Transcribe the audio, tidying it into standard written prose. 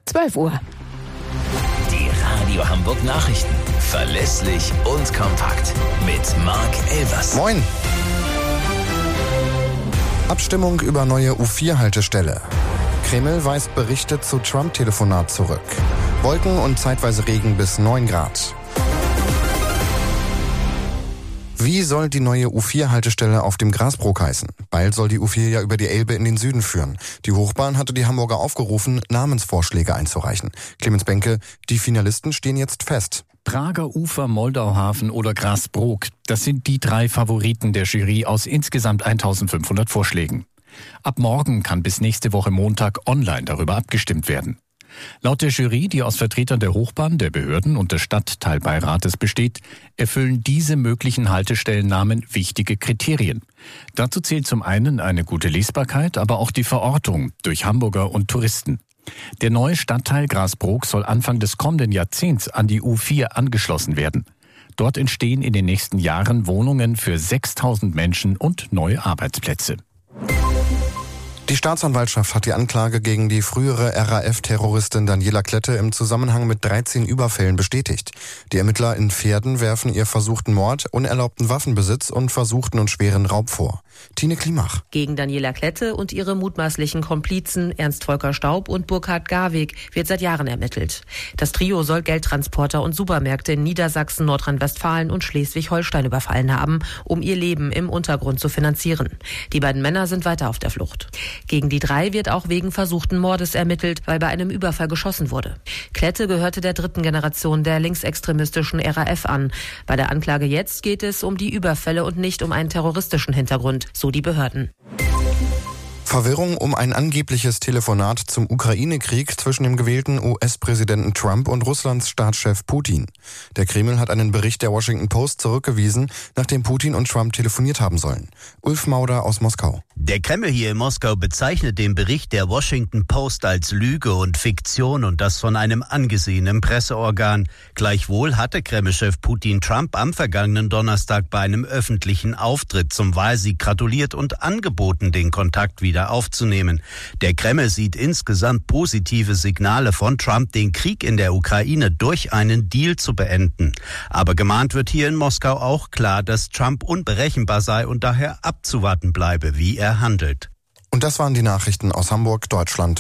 12 Uhr. Die Radio Hamburg Nachrichten. Verlässlich und kompakt. Mit Marc Elvers. Moin. Abstimmung über neue U4-Haltestelle. Kreml weist Berichte zu Trump-Telefonat zurück. Wolken und zeitweise Regen bis 9 Grad. Wie soll die neue U4-Haltestelle auf dem Grasbrook heißen? Bald soll die U4 ja über die Elbe in den Süden führen. Die Hochbahn hatte die Hamburger aufgerufen, Namensvorschläge einzureichen. Clemens Benke, die Finalisten stehen jetzt fest. Prager Ufer, Moldauhafen oder Grasbrook, das sind die 3 Favoriten der Jury aus insgesamt 1500 Vorschlägen. Ab morgen kann bis nächste Woche Montag online darüber abgestimmt werden. Laut der Jury, die aus Vertretern der Hochbahn, der Behörden und des Stadtteilbeirates besteht, erfüllen diese möglichen Haltestellennamen wichtige Kriterien. Dazu zählt zum einen eine gute Lesbarkeit, aber auch die Verortung durch Hamburger und Touristen. Der neue Stadtteil Grasbrook soll Anfang des kommenden Jahrzehnts an die U4 angeschlossen werden. Dort entstehen in den nächsten Jahren Wohnungen für 6.000 Menschen und neue Arbeitsplätze. Die Staatsanwaltschaft hat die Anklage gegen die frühere RAF-Terroristin Daniela Klette im Zusammenhang mit 13 Überfällen bestätigt. Die Ermittler in Verden werfen ihr versuchten Mord, unerlaubten Waffenbesitz und versuchten und schweren Raub vor. Tine Klimach. Gegen Daniela Klette und ihre mutmaßlichen Komplizen Ernst Volker Staub und Burkhard Garweg wird seit Jahren ermittelt. Das Trio soll Geldtransporter und Supermärkte in Niedersachsen, Nordrhein-Westfalen und Schleswig-Holstein überfallen haben, um ihr Leben im Untergrund zu finanzieren. Die beiden Männer sind weiter auf der Flucht. Gegen die 3 wird auch wegen versuchten Mordes ermittelt, weil bei einem Überfall geschossen wurde. Klette gehörte der 3. Generation der linksextremistischen RAF an. Bei der Anklage jetzt geht es um die Überfälle und nicht um einen terroristischen Hintergrund, so die Behörden. Verwirrung um ein angebliches Telefonat zum Ukraine-Krieg zwischen dem gewählten US-Präsidenten Trump und Russlands Staatschef Putin. Der Kreml hat einen Bericht der Washington Post zurückgewiesen, nachdem Putin und Trump telefoniert haben sollen. Ulf Mauder aus Moskau. Der Kreml hier in Moskau bezeichnet den Bericht der Washington Post als Lüge und Fiktion und das von einem angesehenen Presseorgan. Gleichwohl hatte Kremlchef Putin Trump am vergangenen Donnerstag bei einem öffentlichen Auftritt zum Wahlsieg gratuliert und angeboten, den Kontakt wieder aufzunehmen. Der Kreml sieht insgesamt positive Signale von Trump, den Krieg in der Ukraine durch einen Deal zu beenden. Aber gemahnt wird hier in Moskau auch klar, dass Trump unberechenbar sei und daher abzuwarten bleibe, wie er handelt. Und das waren die Nachrichten aus Hamburg, Deutschland